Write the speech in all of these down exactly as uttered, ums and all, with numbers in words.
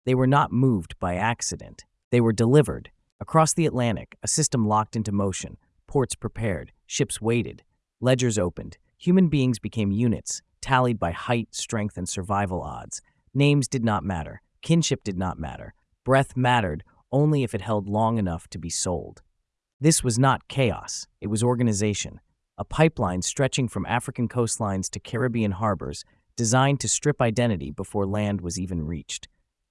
They were not moved by accident. They were delivered. Across the Atlantic, a system locked into motion. Ports prepared. Ships waited. Ledgers opened. Human beings became units, tallied by height, strength, and survival odds. Names did not matter. Kinship did not matter. Breath mattered only if it held long enough to be sold. This was not chaos. It was organization. A pipeline stretching from African coastlines to Caribbean harbors, designed to strip identity before land was even reached.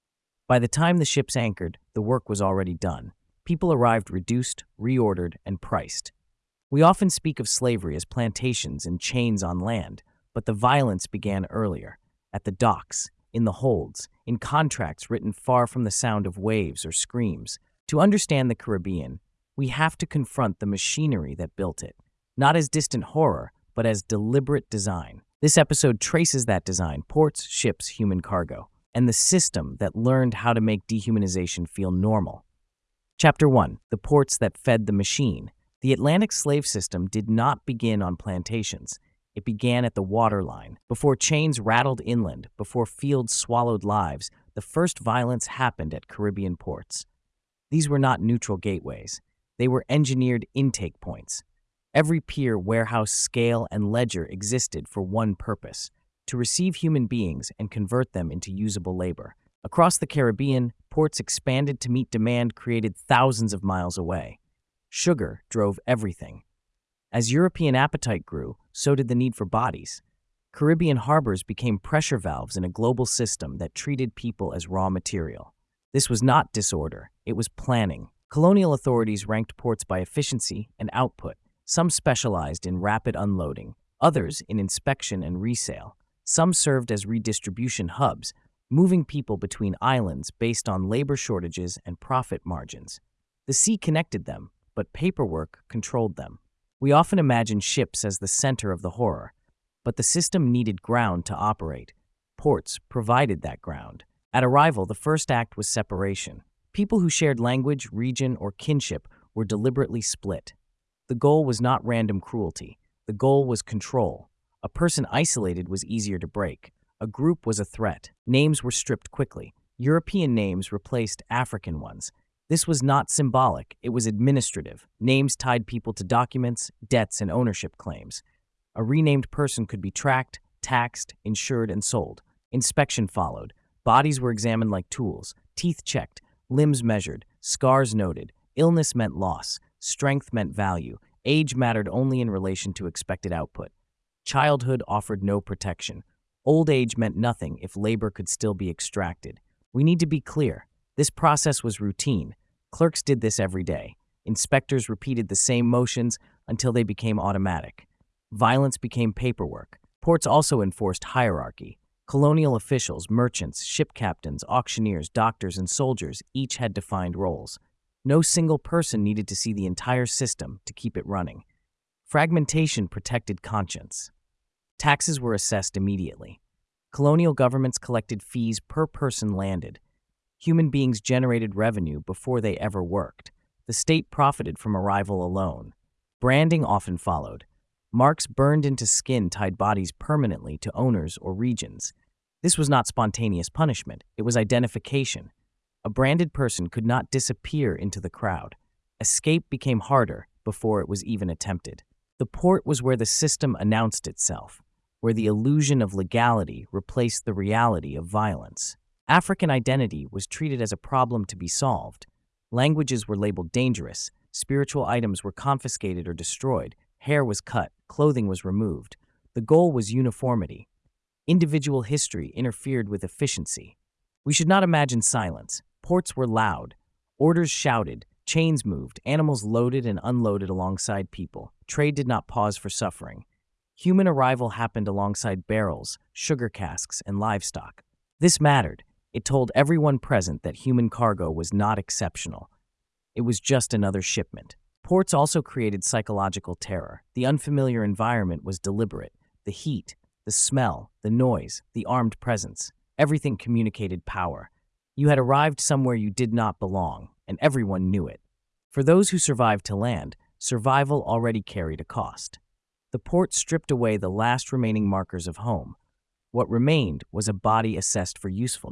By the time the ships anchored, the work was already done. People arrived reduced, reordered, and priced. We often speak of slavery as plantations and chains on land, but the violence began earlier, at the docks, in the holds, in contracts written far from the sound of waves or screams. To understand the Caribbean, we have to confront the machinery that built it, not as distant horror, but as deliberate design. This episode traces that design: ports, ships, human cargo, and the system that learned how to make dehumanization feel normal. Chapter one. The ports that fed the machine. The Atlantic slave system did not begin on plantations. It began at the waterline. Before chains rattled inland, before fields swallowed lives, the first violence happened at Caribbean ports. These were not neutral gateways. They were engineered intake points. Every pier, warehouse, scale, and ledger existed for one purpose: to receive human beings and convert them into usable labor. Across the Caribbean, ports expanded to meet demand created thousands of miles away. Sugar drove everything. As European appetite grew, so did the need for bodies. Caribbean harbors became pressure valves in a global system that treated people as raw material. This was not disorder, it was planning. Colonial authorities ranked ports by efficiency and output. Some specialized in rapid unloading, others in inspection and resale. Some served as redistribution hubs, moving people between islands based on labor shortages and profit margins. The sea connected them, but paperwork controlled them. We often imagine ships as the center of the horror, but the system needed ground to operate. Ports provided that ground. At arrival, the first act was separation. People who shared language, region, or kinship were deliberately split. The goal was not random cruelty. The goal was control. A person isolated was easier to break. A group was a threat. Names were stripped quickly. European names replaced African ones. This was not symbolic, it was administrative. Names tied people to documents, debts, and ownership claims. A renamed person could be tracked, taxed, insured, and sold. Inspection followed. Bodies were examined like tools, teeth checked, limbs measured, scars noted. Illness meant loss, strength meant value, age mattered only in relation to expected output. Childhood offered no protection. Old age meant nothing if labor could still be extracted. We need to be clear. This process was routine. Clerks did this every day. Inspectors repeated the same motions until they became automatic. Violence became paperwork. Ports also enforced hierarchy. Colonial officials, merchants, ship captains, auctioneers, doctors, and soldiers each had defined roles. No single person needed to see the entire system to keep it running. Fragmentation protected conscience. Taxes were assessed immediately. Colonial governments collected fees per person landed. Human beings generated revenue before they ever worked. The state profited from arrival alone. Branding often followed. Marks burned into skin tied bodies permanently to owners or regions. This was not spontaneous punishment, it was identification. A branded person could not disappear into the crowd. Escape became harder before it was even attempted. The port was where the system announced itself, where the illusion of legality replaced the reality of violence. African identity was treated as a problem to be solved. Languages were labeled dangerous, spiritual items were confiscated or destroyed, hair was cut, clothing was removed. The goal was uniformity. Individual history interfered with efficiency. We should not imagine silence. Ports were loud. Orders shouted. Chains moved. Animals loaded and unloaded alongside people. Trade did not pause for suffering. Human arrival happened alongside barrels, sugar casks, and livestock. This mattered. It told everyone present that human cargo was not exceptional. It was just another shipment. Ports also created psychological terror. The unfamiliar environment was deliberate. The heat, the smell, the noise, the armed presence. Everything communicated power. You had arrived somewhere you did not belong, and everyone knew it. For those who survived to land, survival already carried a cost. The port stripped away the last remaining markers of home. What remained was a body assessed for usefulness.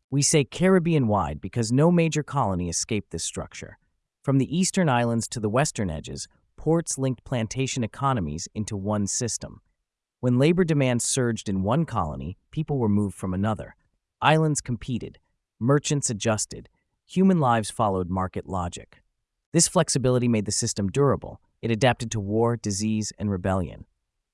We say Caribbean-wide because no major colony escaped this structure. From the eastern islands to the western edges, ports linked plantation economies into one system. When labor demand surged in one colony, people were moved from another. Islands competed, merchants adjusted, human lives followed market logic. This flexibility made the system durable. It adapted to war, disease, and rebellion.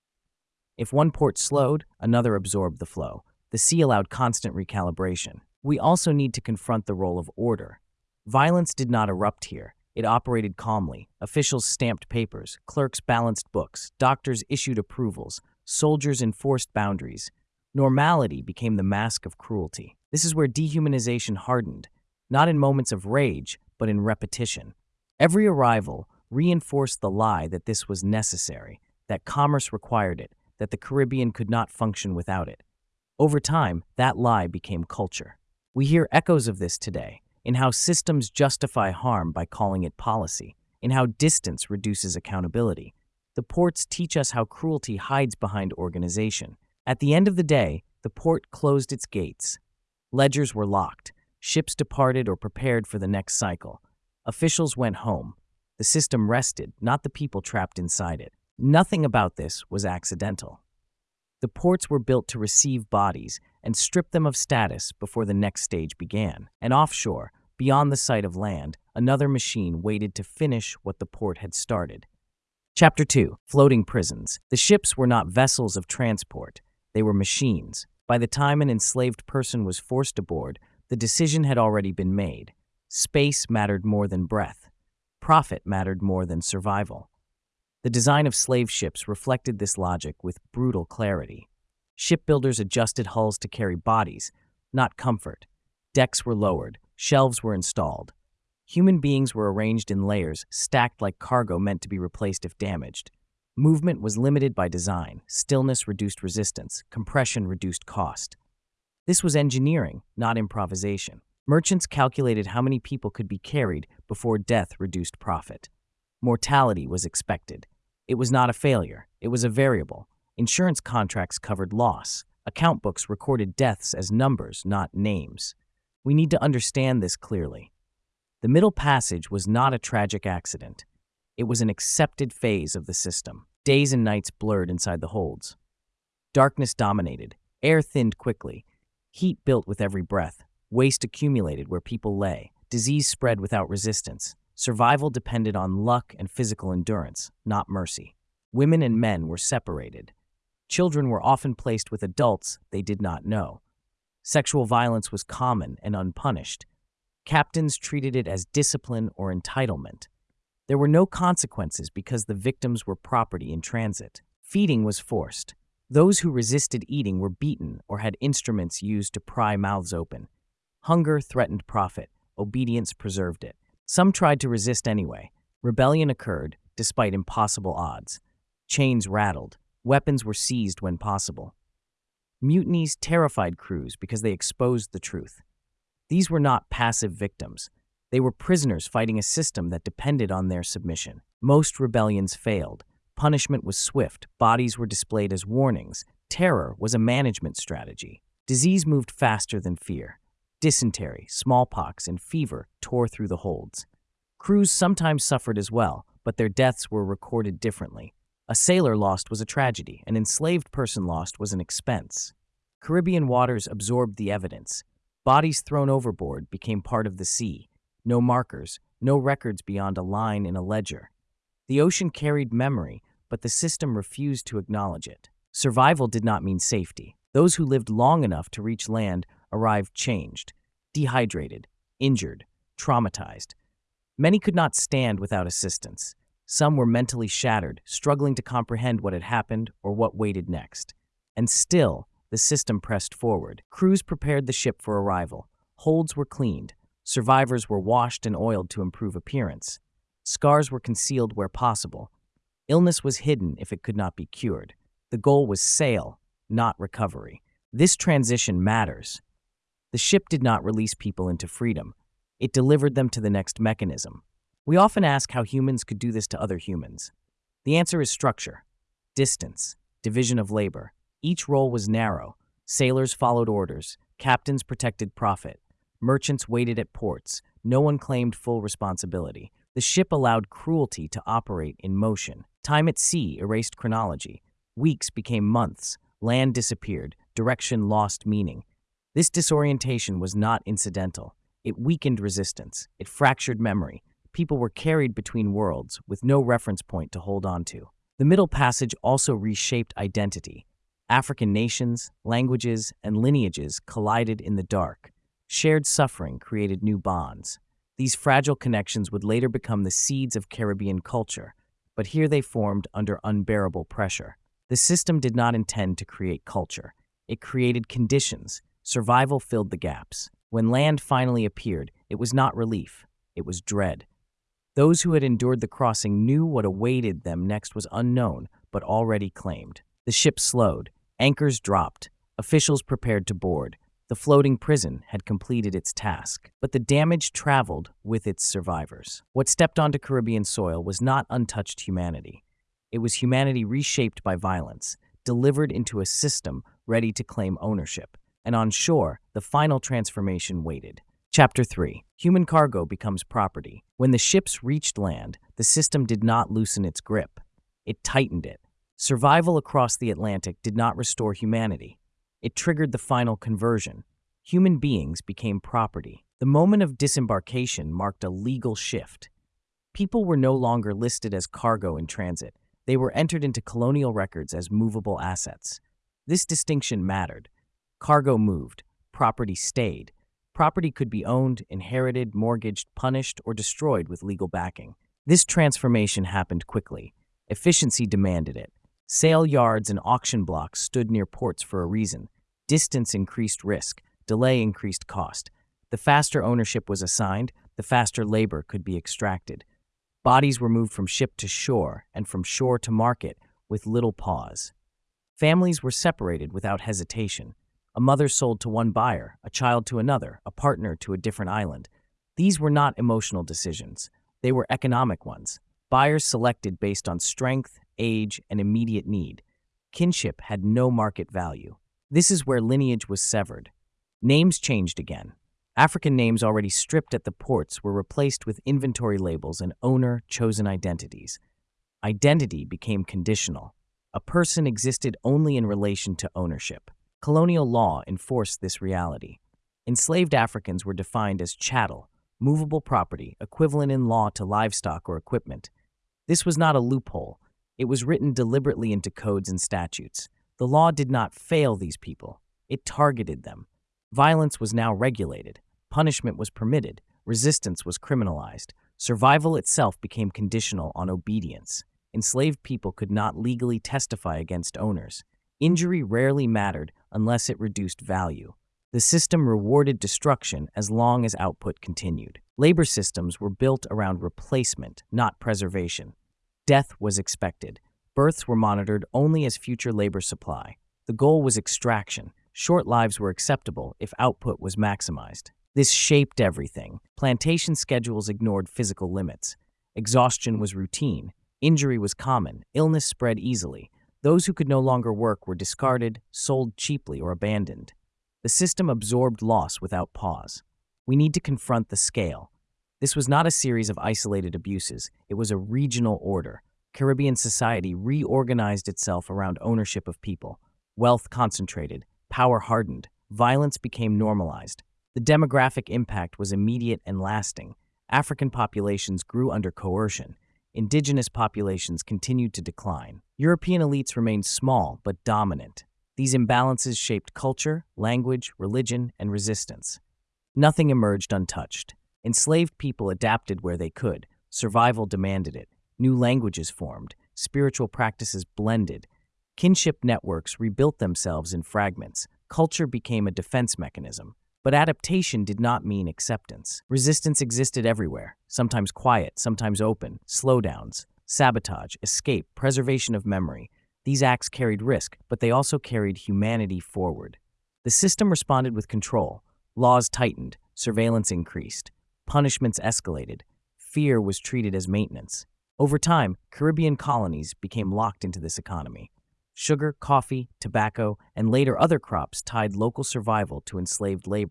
If one port slowed, another absorbed the flow. The sea allowed constant recalibration. We also need to confront the role of order. Violence did not erupt here. It operated calmly. Officials stamped papers, clerks balanced books, doctors issued approvals, soldiers enforced boundaries. Normality became the mask of cruelty. This is where dehumanization hardened, not in moments of rage, but in repetition. Every arrival reinforced the lie that this was necessary, that commerce required it, that the Caribbean could not function without it. Over time, that lie became culture. We hear echoes of this today, in how systems justify harm by calling it policy, in how distance reduces accountability. The ports teach us how cruelty hides behind organization. At the end of the day, the port closed its gates. Ledgers were locked. Ships departed or prepared for the next cycle. Officials went home. The system rested, not the people trapped inside it. Nothing about this was accidental. The ports were built to receive bodies and strip them of status before the next stage began. And offshore, beyond the sight of land, another machine waited to finish what the port had started. Chapter two. Floating prisons. The ships were not vessels of transport. They were machines. By the time an enslaved person was forced aboard, the decision had already been made. Space mattered more than breath. Profit mattered more than survival. The design of slave ships reflected this logic with brutal clarity. Shipbuilders adjusted hulls to carry bodies, not comfort. Decks were lowered, shelves were installed. Human beings were arranged in layers, stacked like cargo meant to be replaced if damaged. Movement was limited by design. Stillness reduced resistance. Compression reduced cost. This was engineering, not improvisation. Merchants calculated how many people could be carried before death reduced profit. Mortality was expected. It was not a failure. It was a variable. Insurance contracts covered loss. Account books recorded deaths as numbers, not names. We need to understand this clearly. The Middle Passage was not a tragic accident. It was an accepted phase of the system. Days and nights blurred inside the holds. Darkness dominated. Air thinned quickly. Heat built with every breath. Waste accumulated where people lay. Disease spread without resistance. Survival depended on luck and physical endurance, not mercy. Women and men were separated. Children were often placed with adults they did not know. Sexual violence was common and unpunished. Captains treated it as discipline or entitlement. There were no consequences because the victims were property in transit. Feeding was forced. Those who resisted eating were beaten or had instruments used to pry mouths open. Hunger threatened profit. Obedience preserved it. Some tried to resist anyway. Rebellion occurred, despite impossible odds. Chains rattled. Weapons were seized when possible. Mutinies terrified crews because they exposed the truth. These were not passive victims. They were prisoners fighting a system that depended on their submission. Most rebellions failed. Punishment was swift. Bodies were displayed as warnings. Terror was a management strategy. Disease moved faster than fear. Dysentery, smallpox, and fever tore through the holds. Crews sometimes suffered as well, but their deaths were recorded differently. A sailor lost was a tragedy. An enslaved person lost was an expense. Caribbean waters absorbed the evidence. Bodies thrown overboard became part of the sea. No markers, no records beyond a line in a ledger. The ocean carried memory, but the system refused to acknowledge it. Survival did not mean safety. Those who lived long enough to reach land arrived changed, dehydrated, injured, traumatized. Many could not stand without assistance. Some were mentally shattered, struggling to comprehend what had happened or what waited next. And still, the system pressed forward. Crews prepared the ship for arrival. Holds were cleaned. Survivors were washed and oiled to improve appearance. Scars were concealed where possible. Illness was hidden if it could not be cured. The goal was sail, not recovery. This transition matters. The ship did not release people into freedom. It delivered them to the next mechanism. We often ask how humans could do this to other humans. The answer is structure, distance, division of labor. Each role was narrow. Sailors followed orders. Captains protected profit. Merchants waited at ports. No one claimed full responsibility. The ship allowed cruelty to operate in motion. Time at sea erased chronology. Weeks became months. Land disappeared. Direction lost meaning. This disorientation was not incidental. It weakened resistance. It fractured memory. People were carried between worlds with no reference point to hold on to. The Middle Passage also reshaped identity. African nations, languages, and lineages collided in the dark. Shared suffering created new bonds. These fragile connections would later become the seeds of Caribbean culture, but here they formed under unbearable pressure. The system did not intend to create culture. It created conditions. Survival filled the gaps. When land finally appeared, it was not relief. It was dread. Those who had endured the crossing knew what awaited them next was unknown, but already claimed. The ship slowed. Anchors dropped. Officials prepared to board. The floating prison had completed its task, but the damage traveled with its survivors. What stepped onto Caribbean soil was not untouched humanity. It was humanity reshaped by violence, delivered into a system ready to claim ownership. And on shore, the final transformation waited. Chapter three. Human cargo becomes property. When the ships reached land, the system did not loosen its grip. It tightened it. Survival across the Atlantic did not restore humanity. It triggered the final conversion. Human beings became property. The moment of disembarkation marked a legal shift. People were no longer listed as cargo in transit. They were entered into colonial records as movable assets. This distinction mattered. Cargo moved. Property stayed. Property could be owned, inherited, mortgaged, punished, or destroyed with legal backing. This transformation happened quickly. Efficiency demanded it. Sale yards and auction blocks stood near ports for a reason. Distance increased risk. Delay increased cost. The faster ownership was assigned, the faster labor could be extracted. Bodies were moved from ship to shore and from shore to market with little pause. Families were separated without hesitation. A mother sold to one buyer, a child to another, a partner to a different island. These were not emotional decisions. They were economic ones. Buyers selected based on strength, age, and immediate need. Kinship had no market value. This is where lineage was severed. Names changed again. African names already stripped at the ports were replaced with inventory labels and owner-chosen identities. Identity became conditional. A person existed only in relation to ownership. Colonial law enforced this reality. Enslaved Africans were defined as chattel, movable property, equivalent in law to livestock or equipment. This was not a loophole. It was written deliberately into codes and statutes. The law did not fail these people. It targeted them. Violence was now regulated. Punishment was permitted. Resistance was criminalized. Survival itself became conditional on obedience. Enslaved people could not legally testify against owners. Injury rarely mattered unless it reduced value. The system rewarded destruction as long as output continued. Labor systems were built around replacement, not preservation. Death was expected. Births were monitored only as future labor supply. The goal was extraction. Short lives were acceptable if output was maximized. This shaped everything. Plantation schedules ignored physical limits. Exhaustion was routine. Injury was common. Illness spread easily. Those who could no longer work were discarded, sold cheaply, or abandoned. The system absorbed loss without pause. We need to confront the scale. This was not a series of isolated abuses. It was a regional order. Caribbean society reorganized itself around ownership of people. Wealth concentrated. Power hardened. Violence became normalized. The demographic impact was immediate and lasting. African populations grew under coercion. Indigenous populations continued to decline. European elites remained small but dominant. These imbalances shaped culture, language, religion, and resistance. Nothing emerged untouched. Enslaved people adapted where they could. Survival demanded it. New languages formed. Spiritual practices blended. Kinship networks rebuilt themselves in fragments. Culture became a defense mechanism. But adaptation did not mean acceptance. Resistance existed everywhere, sometimes quiet, sometimes open, slowdowns, sabotage, escape, preservation of memory. These acts carried risk, but they also carried humanity forward. The system responded with control. Laws tightened, surveillance increased, punishments escalated, fear was treated as maintenance. Over time, Caribbean colonies became locked into this economy. Sugar, coffee, tobacco, and later other crops tied local survival to enslaved labor.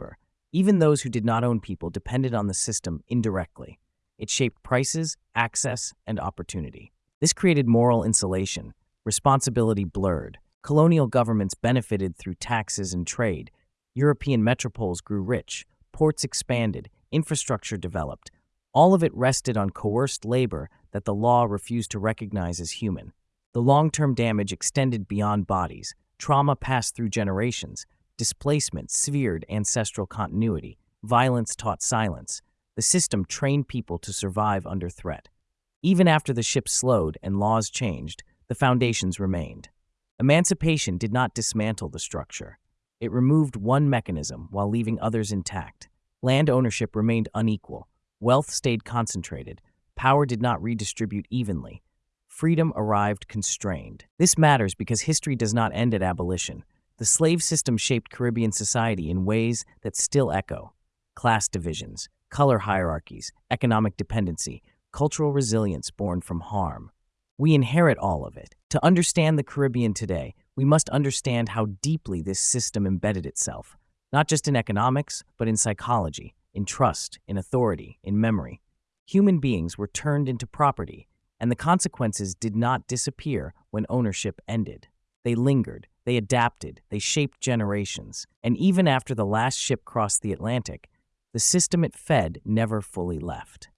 Even those who did not own people depended on the system indirectly. It shaped prices, access, and opportunity. This created moral insulation, responsibility blurred. Colonial governments benefited through taxes and trade. European metropoles grew rich, ports expanded, infrastructure developed. All of it rested on coerced labor that the law refused to recognize as human. The long-term damage extended beyond bodies. Trauma passed through generations. Displacement severed ancestral continuity. Violence taught silence. The system trained people to survive under threat. Even after the ship slowed and laws changed, the foundations remained. Emancipation did not dismantle the structure. It removed one mechanism while leaving others intact. Land ownership remained unequal. Wealth stayed concentrated. Power did not redistribute evenly. Freedom arrived constrained. This matters because history does not end at abolition. The slave system shaped Caribbean society in ways that still echo. Class divisions, color hierarchies, economic dependency, cultural resilience born from harm. We inherit all of it. To understand the Caribbean today, we must understand how deeply this system embedded itself, not just in economics, but in psychology, in trust, in authority, in memory. Human beings were turned into property, and the consequences did not disappear when ownership ended. They lingered, they adapted, they shaped generations, and even after the last ship crossed the Atlantic, the system it fed never fully left.